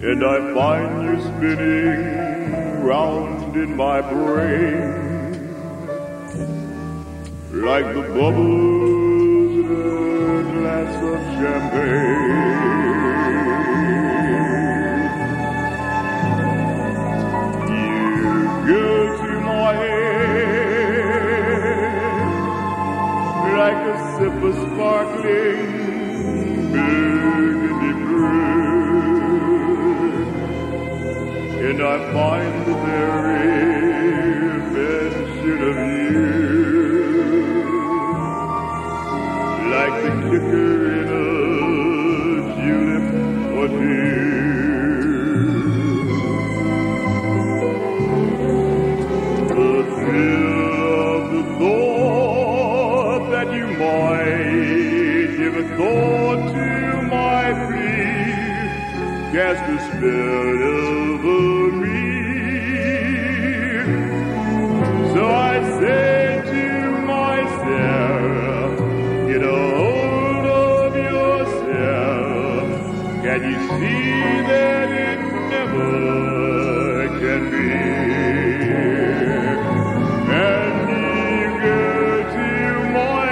and I find you spinning round in my brain like the bubbles in a glass of champagne. You go to my head like a sip of sparkling burgundy brew, and I find the very mention of you like the kicker in a julep or two. The thrill of the thought that you might give a thought to my plea cast a spell over me. So I say to myself, get a hold of yourself. Can you see that it never can be? And you go to my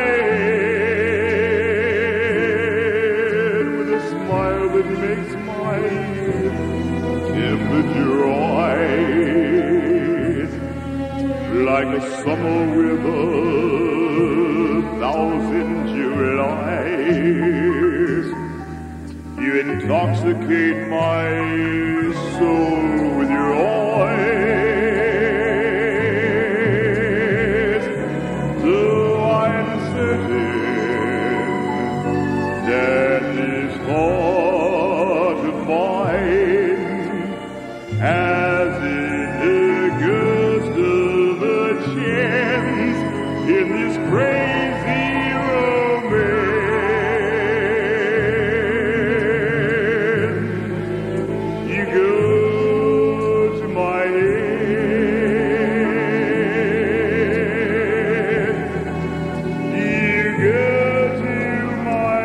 head with a smile that makes my temperature rise like a summer with 1,000 Julys. You intoxicate my soul with your eyes. So I'm certain that this heart of mine hasn't a ghost of a chance in this crazy romance. You go to my head. You go to my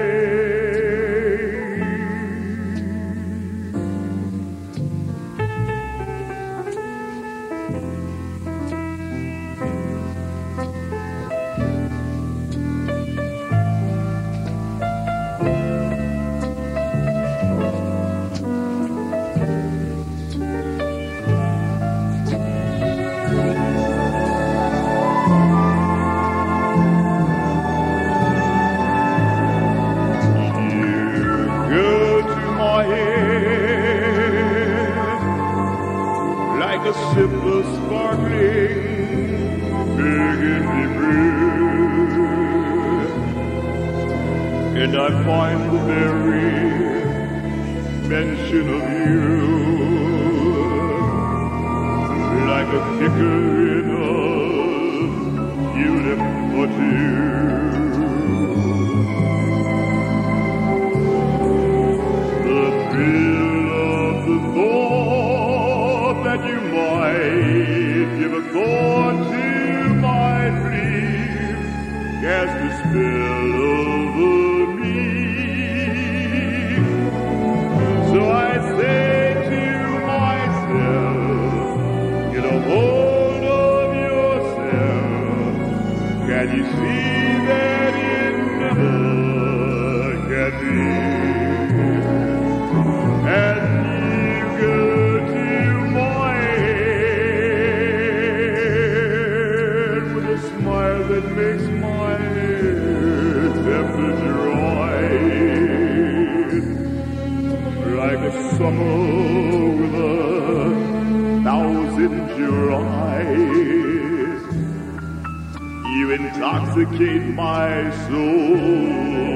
like a sip of sparkling burgundy brew, and I find the very mention of you like a kicker in a julep or two. The thrill of the thought that you might give a thought to my plea cast a spell over me. So I say to myself, get a hold of yourself. Can you see that it never can be? And you go to my head with a smile that makes my temperature rise like a summer with 1,000 Julys. You intoxicate my soul